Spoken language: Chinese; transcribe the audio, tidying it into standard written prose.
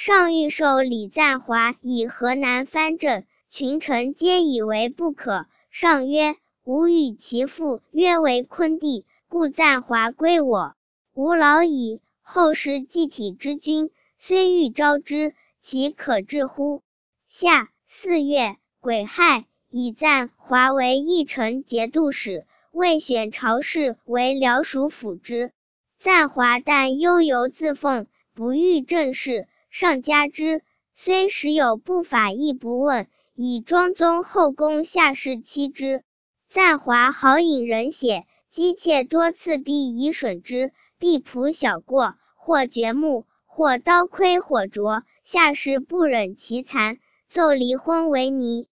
上谕授李赞华以河南藩镇，群臣皆以为不可。上曰：吾与其父约为昆弟，故赞华归我。吾老矣，后世继体之君，虽欲招之，其可治乎？夏4月，癸亥，以赞华为义臣节度使，未选朝事为辽属辅之。赞华但悠游自奉，不欲政事，上加之，虽时有不法亦不问，以庄宗后宫下士欺之。赞华好饮人血，姬妾多次必以吮之，必仆小过，或掘目，或刀窥火灼，下士不忍其残，奏离婚为尼。